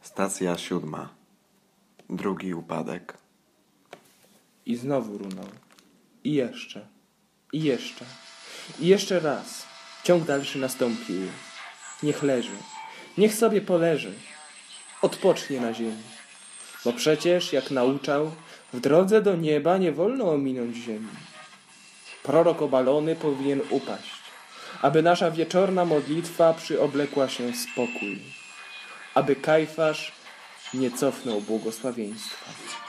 Stacja 7. Drugi upadek. I znowu runął. I jeszcze. I jeszcze. I jeszcze raz. Ciąg dalszy nastąpił. Niech leży. Niech sobie poleży. Odpocznie na ziemi. Bo przecież, jak nauczał, w drodze do nieba nie wolno ominąć ziemi. Prorok obalony powinien upaść, aby nasza wieczorna modlitwa przyoblekła się w spokój. Aby Kajfasz nie cofnął błogosławieństwa.